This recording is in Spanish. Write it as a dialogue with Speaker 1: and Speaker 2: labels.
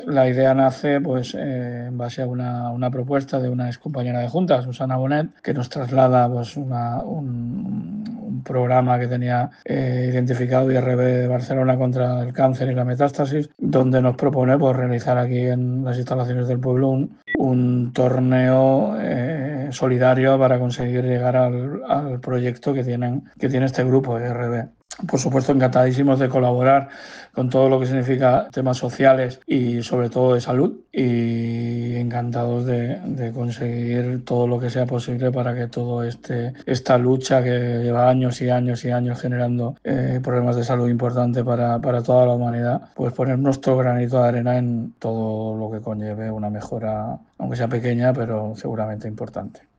Speaker 1: La idea nace pues en base a una propuesta de una excompañera de Junta, Susana Bonet, que nos traslada pues, un programa que tenía identificado IRB de Barcelona contra el cáncer y la metástasis, donde nos propone pues, realizar aquí en las instalaciones del pueblo un torneo solidario para conseguir llegar al proyecto que tiene este grupo de IRB. Por supuesto, encantadísimos de colaborar con todo lo que significa temas sociales y sobre todo de salud, y encantados de conseguir todo lo que sea posible para que todo esta lucha que lleva años y años y años generando problemas de salud importantes para toda la humanidad, pues poner nuestro granito de arena en todo lo que conlleve una mejora, aunque sea pequeña, pero seguramente importante.